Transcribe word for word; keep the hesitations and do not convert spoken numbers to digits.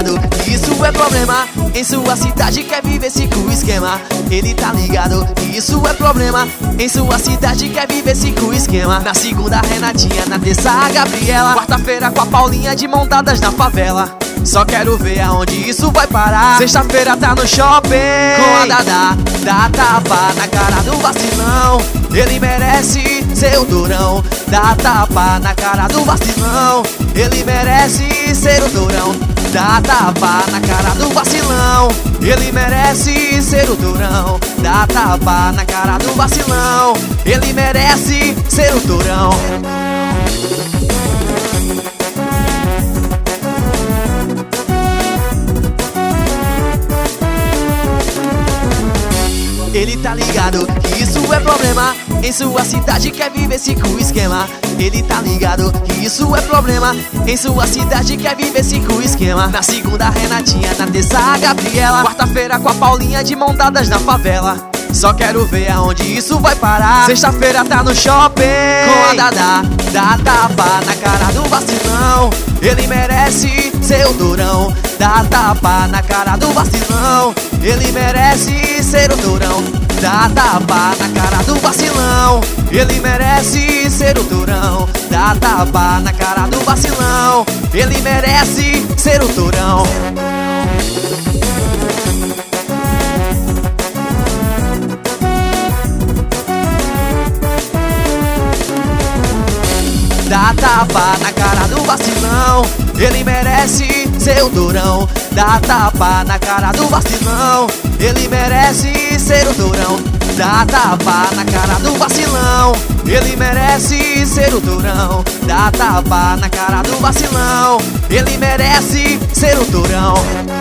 ligado que isso é problema. Em sua cidade quer viver cinco esquema. Ele tá ligado que isso é problema. Em sua cidade quer viver cinco esquema. Na segunda Renatinha, na terça a Gabriela, quarta-feira com a Paulinha de montadas na favela. Só quero ver aonde isso vai parar. Sexta-feira tá no shopping com a Dada, dá tapa na cara do vacilão. Ele merece ser o durão. Dá tapa na cara do vacilão. Ele merece ser o durão. Dá tapa na cara do vacilão. Ele merece ser o durão. Dá tapa na cara do vacilão. Ele merece ser o durão. Ele tá ligado que isso é problema. Em sua cidade quer viver cinco esquema. Ele tá ligado que isso é problema. Em sua cidade quer viver cinco esquema. Na segunda Renatinha, na terça a Gabriela, quarta-feira com a Paulinha de montadas na favela. Só quero ver aonde isso vai parar. Sexta-feira tá no shopping com a Dada, dá tapa na cara do vacilão. Ele merece ser o durão. Dá tapa na cara do vacilão. Ele merece ser o durão. Dá tapa na cara do vacilão. Ele merece ser o durão. Dá tapa na cara do vacilão. Ele merece ser o durão. Dá tapa na cara do vacilão. Ele merece ser o durão. Dá tapa na cara do vacilão. Ele merece ser o durão. Dá tapa na cara do vacilão. Ele merece ser o durão. Dá tapa na cara do vacilão. Ele merece ser o durão.